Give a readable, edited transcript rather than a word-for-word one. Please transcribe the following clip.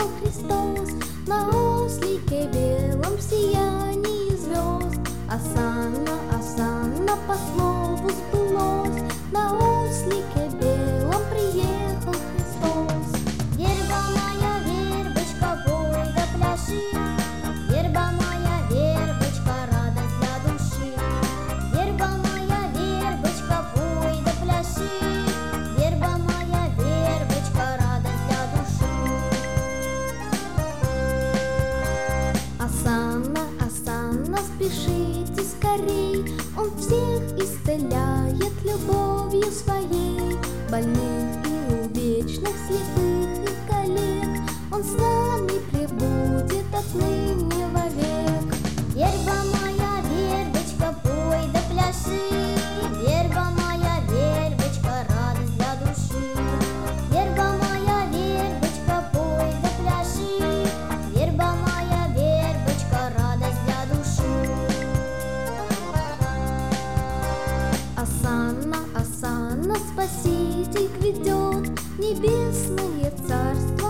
приехал Христос, на ослике белом в сиянии звезд. Осанна, осанна, по слову сбылось, на ослике белом приехал Христос. Верба моя, вербочка, пой да пляши, верба моя, вербочка, радость для души. Верба моя, вербочка, пой да пляши, верба моя, вербочка, радость для души. Осанна, осанна, спешите скорей, Он всех исцеляет любовью своей. Больных и увечных, слепых и коллег, Он с нами пребудет отныне вовек. Верба моя, вербочка, пой да пляши, верба моя, вербочка, радость для души. Верба моя, вербочка, пой да пляши, верба моя, вербочка, радость для души. Осанна, осанна, Спаситель грядет, небесное царство